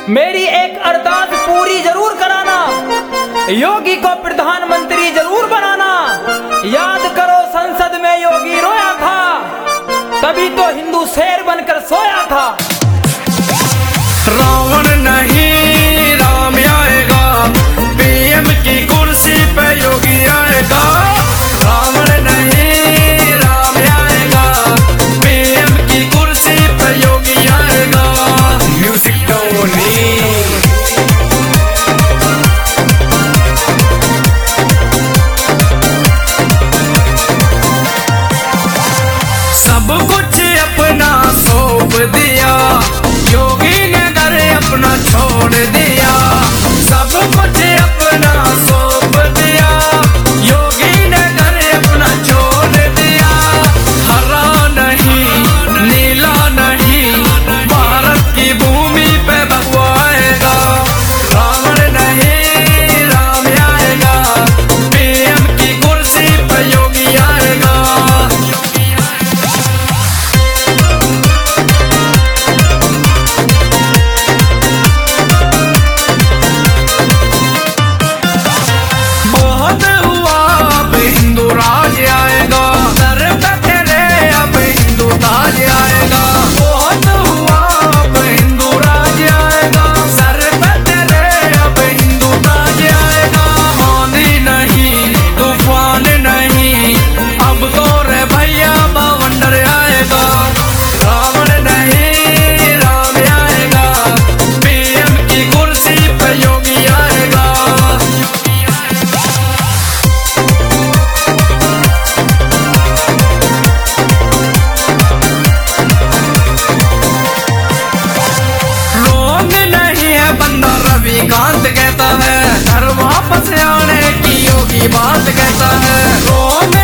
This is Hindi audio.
मेरी एक अरदास पूरी जरूर कराना, योगी को प्रधानमंत्री जरूर बनाना। याद करो संसद में योगी रोया था, तभी तो हिंदू शेर बनकर सोया था। रावण नहीं राम आएगा, पीएम की कुर्सी पे योगी आएगा। रावण नहीं राम आएगा, पीएम की कुर्सी पे योगी आएगा। म्यूजिक टोनी सब कुछ अपना सौंप दिया, योगी ने घर अपना छोड़ दिया। सब कुछ अपना सौंप दिया, योगी ने घर अपना छोड़ दिया। हरा नहीं नीला नहीं, भारत की भूमि पे भगवा आएगा। रावण नहीं राम आएगा, पीएम की कुर्सी पे योगी आएगा। कांत कहता है घर वापस आने की योगी बात कहता है।